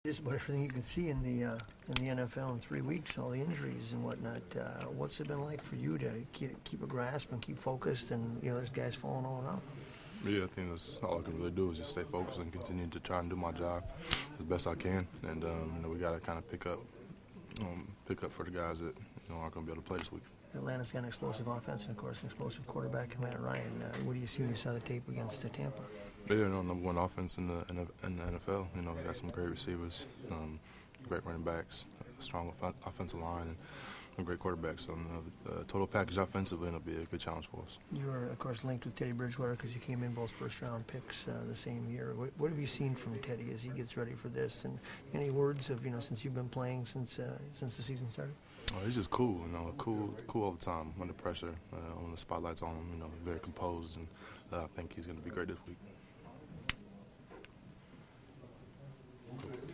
Just about everything you can see in the NFL in 3 weeks, all the injuries and whatnot. What's it been like for you to keep a grasp and keep focused, and there's guys falling all out? Yeah, I think that's all I can really do is just stay focused and continue to try and do my job as best I can. And we got to kind of pick up for the guys that aren't going to be able to play this week. Atlanta's got an explosive offense and, of course, an explosive quarterback in Matt Ryan. What do you see when you saw the tape against Tampa? Yeah, number one offense in the NFL. We got some great receivers, great running backs, a strong offensive line, and a great quarterback. So the total package offensively will be a good challenge for us. You are, of course, linked with Teddy Bridgewater because you came in both first-round picks the same year. What have you seen from Teddy as he gets ready for this? And any words of since you've been playing since the season started? Oh, he's just cool, cool all the time under pressure. When the spotlight's on him, very composed, and I think he's going to be great this week.